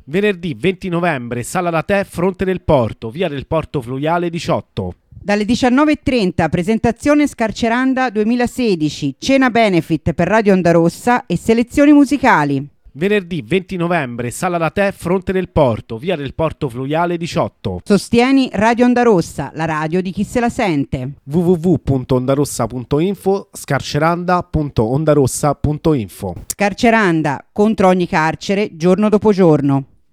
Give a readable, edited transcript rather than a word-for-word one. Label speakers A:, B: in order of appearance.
A: Venerdì 20 novembre, Sala da Tè, Fronte del Porto, via del Porto Fluviale 18.
B: Dalle 19.30 presentazione Scarceranda 2016, cena benefit per Radio Onda Rossa e selezioni musicali.
A: Venerdì 20 novembre, Sala da Tè, Fronte del Porto, via del Porto Fluviale 18.
B: Sostieni Radio Onda Rossa, la radio di chi se la sente.
A: www.ondarossa.info, scarceranda.ondarossa.info.
B: Scarceranda, contro ogni carcere, giorno dopo giorno.